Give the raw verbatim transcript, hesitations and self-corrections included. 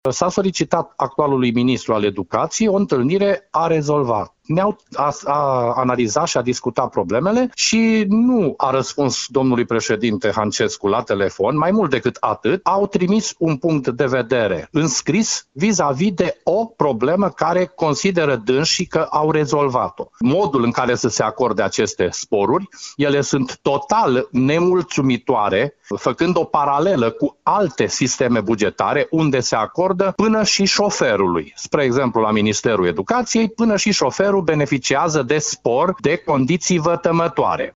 S-a solicitat actualului ministru al educației o întâlnire, a rezolvat. Ne-au a, a analizat și a discutat problemele și nu a răspuns domnului președinte Hancescu la telefon, mai mult decât atât, au trimis un punct de vedere înscris vis-a-vis de o problemă care consideră dânsii că au rezolvat-o. Modul în care să se acorde aceste sporuri, ele sunt total nemulțumitoare, făcând o paralelă cu alte sisteme bugetare unde se acordă până și șoferului. Spre exemplu, la Ministerul Educației, până și șoferul beneficiază de spor de condiții vătămătoare.